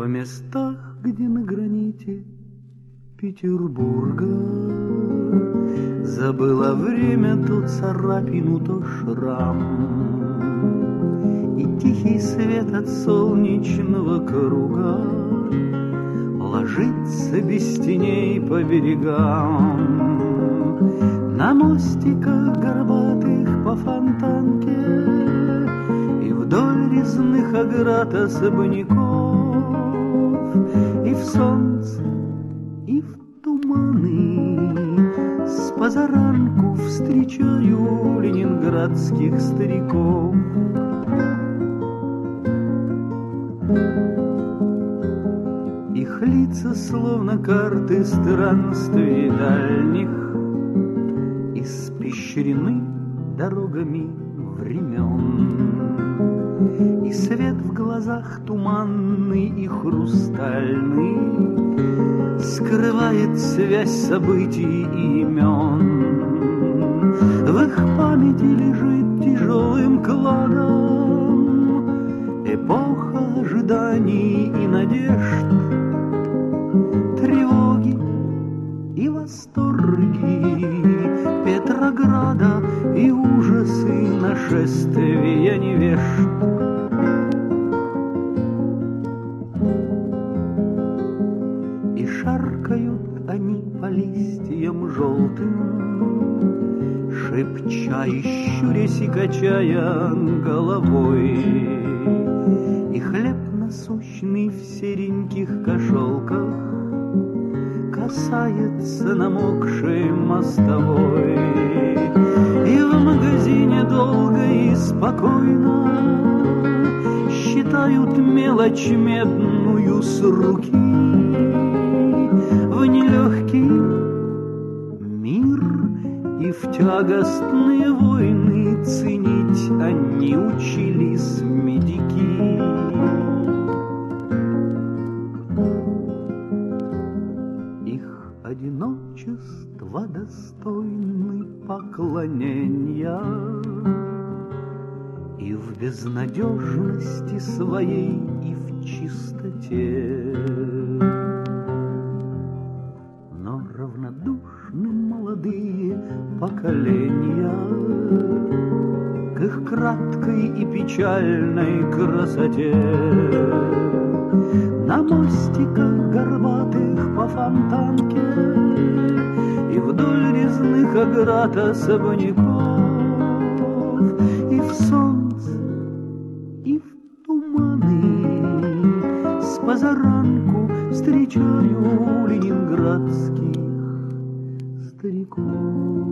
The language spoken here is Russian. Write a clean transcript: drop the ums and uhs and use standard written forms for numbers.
В местах, где на граните Петербурга забыла время то царапину, то шрам, и тихий свет от солнечного круга ложится без теней по берегам. На мостиках горбатых по Фонтанке и вдоль резных оград особняков, и в солнце, и в туманы с позаранку встречаю ленинградских стариков. Их лица словно карты странствий дальних, испещрены дорогами времен, и свет в глазах туманный и хрустальный скрывает связь событий и имен. В их памяти лежит тяжелым кладом эпоха ожиданий и надежд, тревоги и восторги Петрограда и ужасы нашествия невежд. И шаркают они по листьям желтым, шепча и щурясь и качая головой, и хлеб насущный в сереньких кошелках касается намокшей мостовой. И в магазине долго и спокойно считают мелочь медную с руки. В нелегкий мир и в тягостные войны ценить они учились медики. Их одиночество достойны поклонения, и в безнадежности своей, и в чистоте. Но равнодушны молодые поколения к их краткой и печальной красоте. На мостиках горбатых по Фонтанке и вдоль резных оград особняков, и в солнце, и в туманы с позаранку встречаю ленинградских стариков.